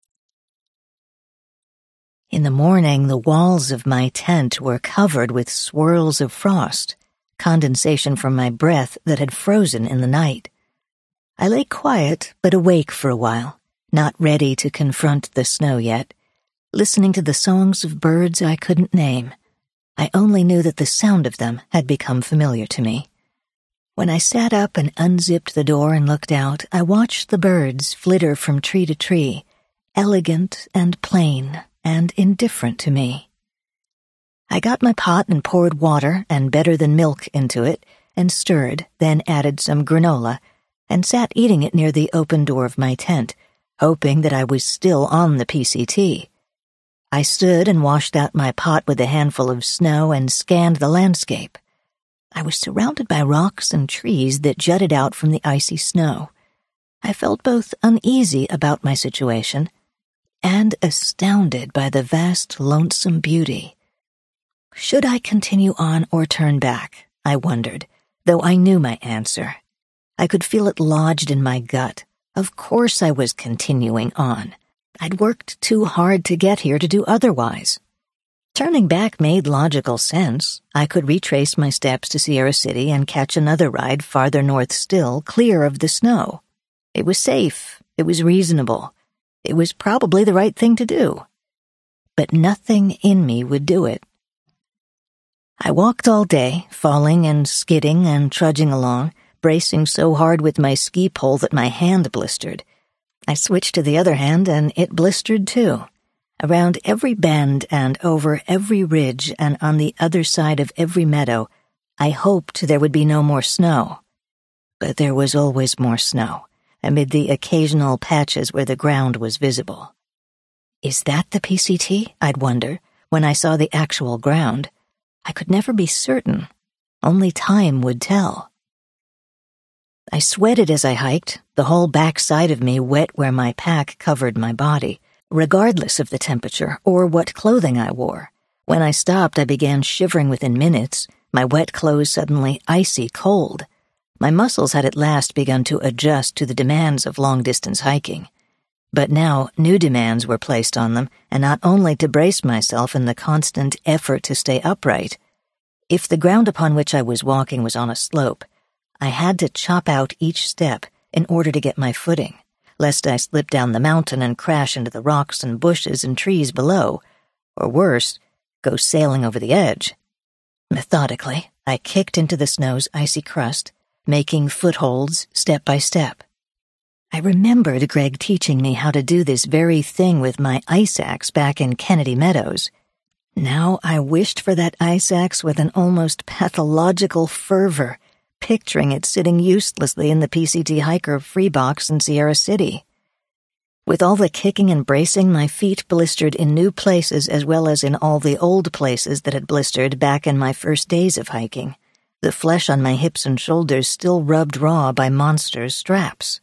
In the morning, the walls of my tent were covered with swirls of frost, condensation from my breath that had frozen in the night. I lay quiet but awake for a while, not ready to confront the snow yet, listening to the songs of birds I couldn't name. I only knew that the sound of them had become familiar to me. When I sat up and unzipped the door and looked out, I watched the birds flitter from tree to tree, elegant and plain and indifferent to me. I got my pot and poured water and better than milk into it, and stirred, then added some granola, and sat eating it near the open door of my tent, hoping that I was still on the PCT. I stood and washed out my pot with a handful of snow and scanned the landscape. I was surrounded by rocks and trees that jutted out from the icy snow. I felt both uneasy about my situation and astounded by the vast, lonesome beauty. Should I continue on or turn back? I wondered, though I knew my answer. I could feel it lodged in my gut. Of course I was continuing on. I'd worked too hard to get here to do otherwise. Turning back made logical sense. I could retrace my steps to Sierra City and catch another ride farther north still, clear of the snow. It was safe. It was reasonable. It was probably the right thing to do. But nothing in me would do it. I walked all day, falling and skidding and trudging along, bracing so hard with my ski pole that my hand blistered. I switched to the other hand and it blistered too. Around every bend and over every ridge and on the other side of every meadow, I hoped there would be no more snow. But there was always more snow, amid the occasional patches where the ground was visible. Is that the PCT? I'd wonder, when I saw the actual ground. I could never be certain. Only time would tell. I sweated as I hiked, the whole back side of me wet where my pack covered my body, regardless of the temperature or what clothing I wore. When I stopped, I began shivering within minutes, my wet clothes suddenly icy cold. My muscles had at last begun to adjust to the demands of long-distance hiking. But now new demands were placed on them, and not only to brace myself in the constant effort to stay upright. If the ground upon which I was walking was on a slope, I had to chop out each step in order to get my footing, lest I slip down the mountain and crash into the rocks and bushes and trees below, or worse, go sailing over the edge. Methodically, I kicked into the snow's icy crust, making footholds step by step. I remembered Greg teaching me how to do this very thing with my ice axe back in Kennedy Meadows. Now I wished for that ice axe with an almost pathological fervor, picturing it sitting uselessly in the PCT hiker free box in Sierra City. With all the kicking and bracing, my feet blistered in new places as well as in all the old places that had blistered back in my first days of hiking. The flesh on my hips and shoulders still rubbed raw by monsters' straps.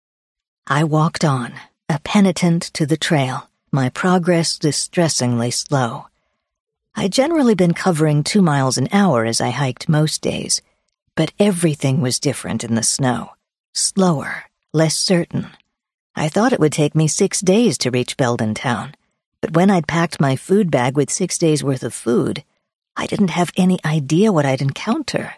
I walked on, a penitent to the trail, my progress distressingly slow. I'd generally been covering 2 miles an hour as I hiked most days, but everything was different in the snow. Slower, less certain. I thought it would take me 6 days to reach Belden Town, but when I'd packed my food bag with 6 days' worth of food, I didn't have any idea what I'd encounter.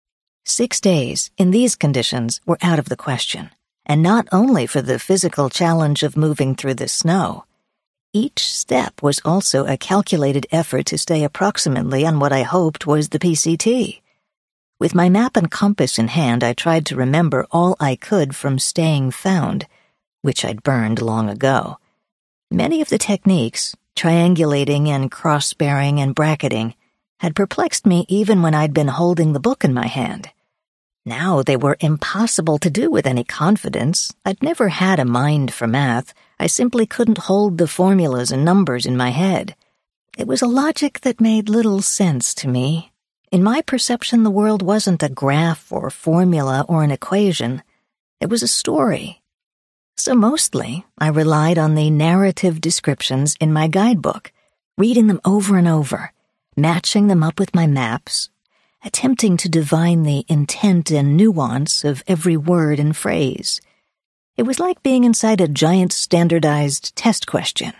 6 days, in these conditions, were out of the question, and not only for the physical challenge of moving through the snow. Each step was also a calculated effort to stay approximately on what I hoped was the PCT. With my map and compass in hand, I tried to remember all I could from Staying Found, which I'd burned long ago. Many of the techniques, triangulating and cross-bearing and bracketing, had perplexed me even when I'd been holding the book in my hand. Now they were impossible to do with any confidence. I'd never had a mind for math. I simply couldn't hold the formulas and numbers in my head. It was a logic that made little sense to me. In my perception, the world wasn't a graph or formula or an equation. It was a story. So mostly, I relied on the narrative descriptions in my guidebook, reading them over and over, matching them up with my maps, attempting to divine the intent and nuance of every word and phrase. It was like being inside a giant standardized test question.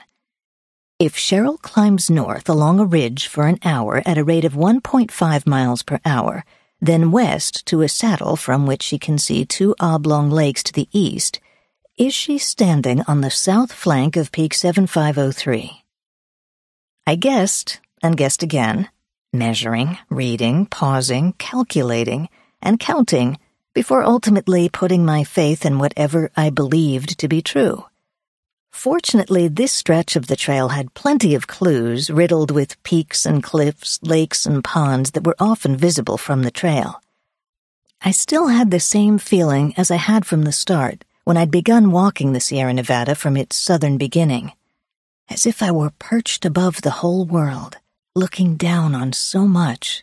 If Cheryl climbs north along a ridge for an hour at a rate of 1.5 miles per hour, then west to a saddle from which she can see 2 oblong lakes to the east, is she standing on the south flank of Peak 7503? I guessed, and guessed again, measuring, reading, pausing, calculating, and counting before ultimately putting my faith in whatever I believed to be true. Fortunately, this stretch of the trail had plenty of clues riddled with peaks and cliffs, lakes and ponds that were often visible from the trail. I still had the same feeling as I had from the start when I'd begun walking the Sierra Nevada from its southern beginning, as if I were perched above the whole world, looking down on so much.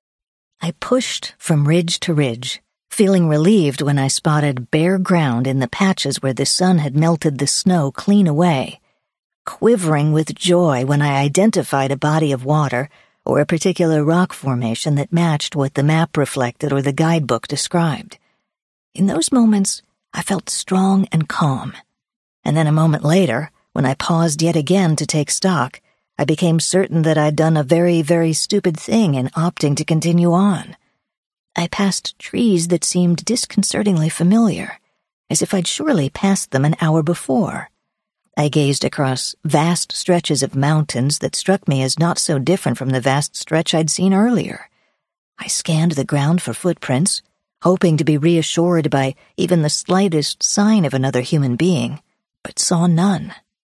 I pushed from ridge to ridge, feeling relieved when I spotted bare ground in the patches where the sun had melted the snow clean away, quivering with joy when I identified a body of water or a particular rock formation that matched what the map reflected or the guidebook described. In those moments, I felt strong and calm, and then a moment later, when I paused yet again to take stock, I became certain that I'd done a very, very stupid thing in opting to continue on. I passed trees that seemed disconcertingly familiar, as if I'd surely passed them an hour before. I gazed across vast stretches of mountains that struck me as not so different from the vast stretch I'd seen earlier. I scanned the ground for footprints, hoping to be reassured by even the slightest sign of another human being, but saw none.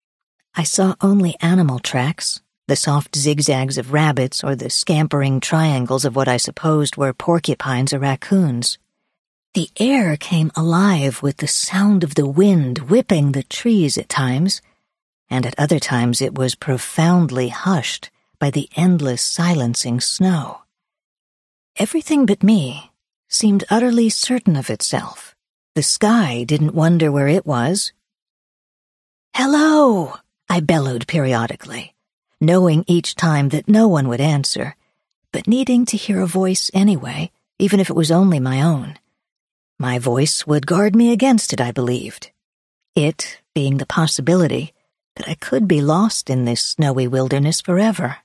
I saw only animal tracks, the soft zigzags of rabbits or the scampering triangles of what I supposed were porcupines or raccoons. The air came alive with the sound of the wind whipping the trees at times, and at other times it was profoundly hushed by the endless silencing snow. Everything but me seemed utterly certain of itself. The sky didn't wonder where it was. "Hello!" I bellowed periodically, knowing each time that no one would answer, but needing to hear a voice anyway, even if it was only my own. My voice would guard me against it, I believed. It being the possibility that I could be lost in this snowy wilderness forever.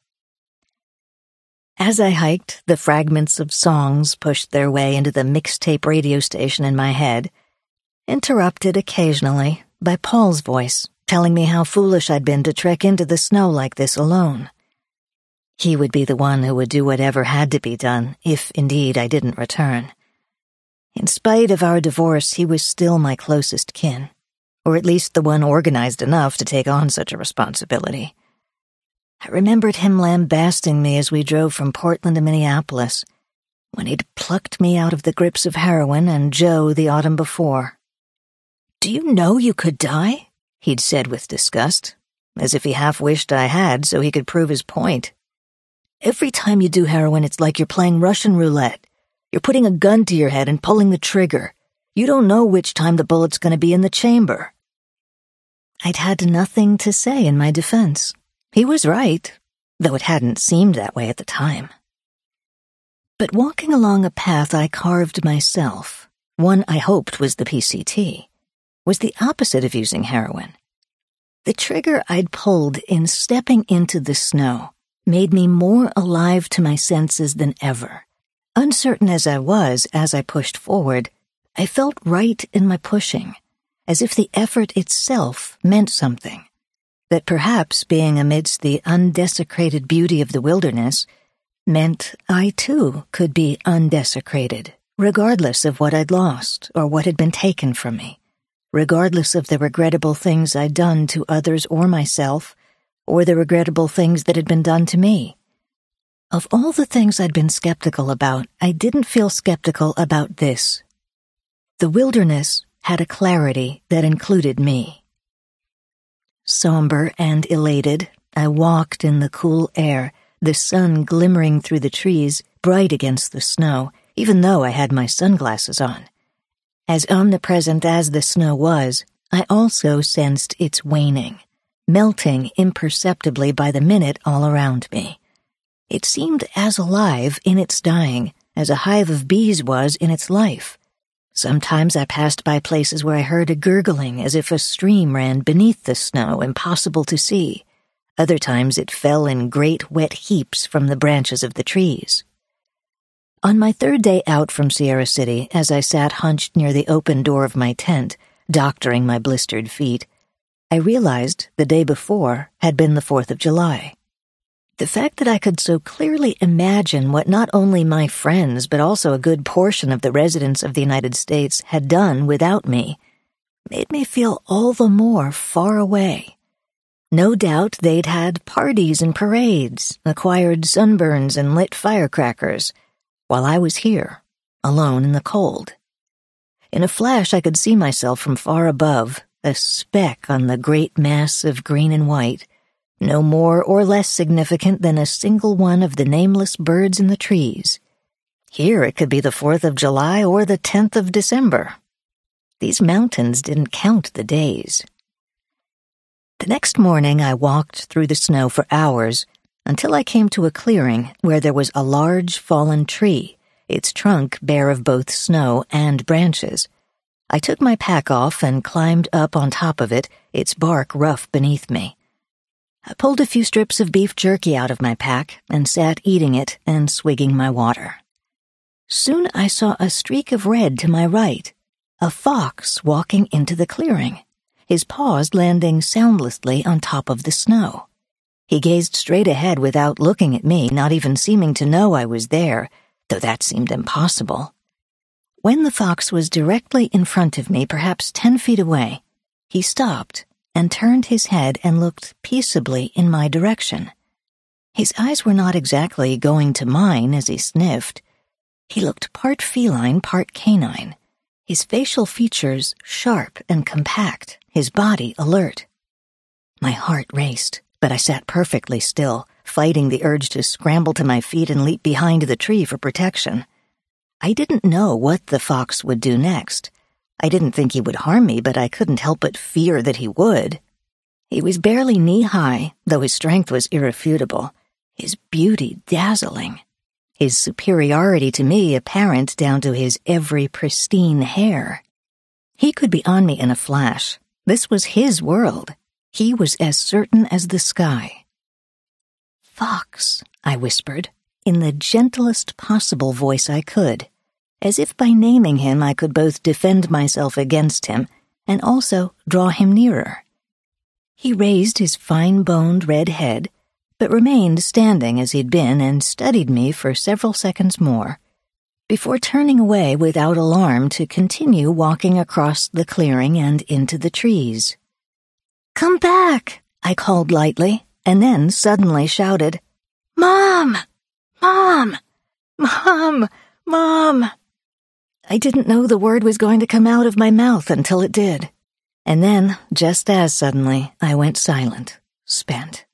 As I hiked, the fragments of songs pushed their way into the mixtape radio station in my head, interrupted occasionally by Paul's voice, telling me how foolish I'd been to trek into the snow like this alone. He would be the one who would do whatever had to be done, if indeed I didn't return. In spite of our divorce, he was still my closest kin, or at least the one organized enough to take on such a responsibility. I remembered him lambasting me as we drove from Portland to Minneapolis, when he'd plucked me out of the grips of heroin and Joe the autumn before. "Do you know you could die?" he'd said with disgust, as if he half wished I had so he could prove his point. "Every time you do heroin, it's like you're playing Russian roulette. You're putting a gun to your head and pulling the trigger. You don't know which time the bullet's going to be in the chamber." I'd had nothing to say in my defense. He was right, though it hadn't seemed that way at the time. But walking along a path I carved myself, one I hoped was the PCT, was the opposite of using heroin. The trigger I'd pulled in stepping into the snow made me more alive to my senses than ever. Uncertain as I was as I pushed forward, I felt right in my pushing, as if the effort itself meant something, that perhaps being amidst the undesecrated beauty of the wilderness meant I too could be undesecrated, regardless of what I'd lost or what had been taken from me, regardless of the regrettable things I'd done to others or myself, or the regrettable things that had been done to me. Of all the things I'd been skeptical about, I didn't feel skeptical about this. The wilderness had a clarity that included me. Somber and elated, I walked in the cool air, the sun glimmering through the trees, bright against the snow, even though I had my sunglasses on. As omnipresent as the snow was, I also sensed its waning, melting imperceptibly by the minute all around me. It seemed as alive in its dying as a hive of bees was in its life. Sometimes I passed by places where I heard a gurgling as if a stream ran beneath the snow, impossible to see. Other times it fell in great wet heaps from the branches of the trees. On my third day out from Sierra City, as I sat hunched near the open door of my tent, doctoring my blistered feet, I realized the day before had been the 4th of July. The fact that I could so clearly imagine what not only my friends but also a good portion of the residents of the United States had done without me made me feel all the more far away. No doubt they'd had parties and parades, acquired sunburns and lit firecrackers, while I was here, alone in the cold. In a flash I could see myself from far above, a speck on the great mass of green and white, no more or less significant than a single one of the nameless birds in the trees. Here it could be the 4th of July or the 10th of December. These mountains didn't count the days. The next morning I walked through the snow for hours until I came to a clearing where there was a large fallen tree, its trunk bare of both snow and branches. I took my pack off and climbed up on top of it, its bark rough beneath me. I pulled a few strips of beef jerky out of my pack and sat eating it and swigging my water. Soon I saw a streak of red to my right, a fox walking into the clearing, his paws landing soundlessly on top of the snow. He gazed straight ahead without looking at me, not even seeming to know I was there, though that seemed impossible. When the fox was directly in front of me, perhaps 10 feet away, he stopped and turned his head and looked peaceably in my direction. His eyes were not exactly going to mine as he sniffed. He looked part feline, part canine, his facial features sharp and compact, his body alert. My heart raced, but I sat perfectly still, fighting the urge to scramble to my feet and leap behind the tree for protection. I didn't know what the fox would do next. I didn't think he would harm me, but I couldn't help but fear that he would. He was barely knee-high, though his strength was irrefutable, his beauty dazzling, his superiority to me apparent down to his every pristine hair. He could be on me in a flash. This was his world. He was as certain as the sky. "Fox," I whispered, in the gentlest possible voice I could, as if by naming him I could both defend myself against him and also draw him nearer. He raised his fine-boned red head, but remained standing as he'd been and studied me for several seconds more, before turning away without alarm to continue walking across the clearing and into the trees. "Come back," I called lightly, and then suddenly shouted, "Mom! Mom! Mom! Mom!" I didn't know the word was going to come out of my mouth until it did. And then, just as suddenly, I went silent, spent.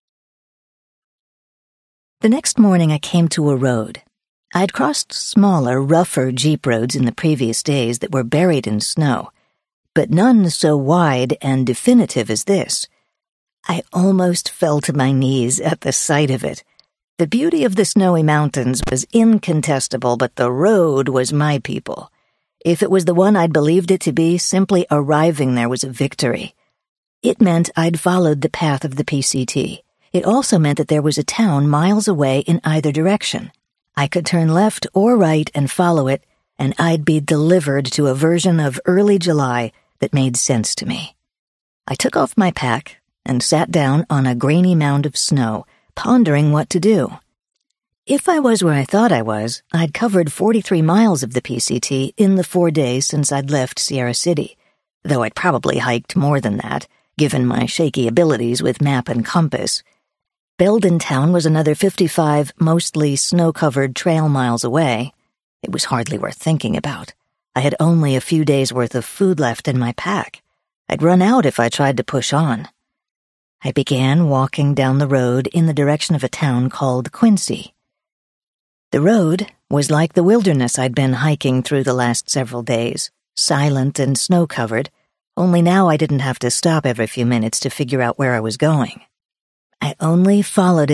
The next morning I came to a road. I'd crossed smaller, rougher jeep roads in the previous days that were buried in snow, but none so wide and definitive as this. I almost fell to my knees at the sight of it. The beauty of the snowy mountains was incontestable, but the road was my people. If it was the one I'd believed it to be, simply arriving there was a victory. It meant I'd followed the path of the PCT. It also meant that there was a town miles away in either direction. I could turn left or right and follow it, and I'd be delivered to a version of early July that made sense to me. I took off my pack and sat down on a grainy mound of snow, pondering what to do. If I was where I thought I was, I'd covered 43 miles of the PCT in the 4 days since I'd left Sierra City, though I'd probably hiked more than that, given my shaky abilities with map and compass. Belden Town was another 55 mostly snow-covered trail miles away. It was hardly worth thinking about. I had only a few days' worth of food left in my pack. I'd run out if I tried to push on. I began walking down the road in the direction of a town called Quincy. The road was like the wilderness I'd been hiking through the last several days, silent and snow-covered, only now I didn't have to stop every few minutes to figure out where I was going. I only followed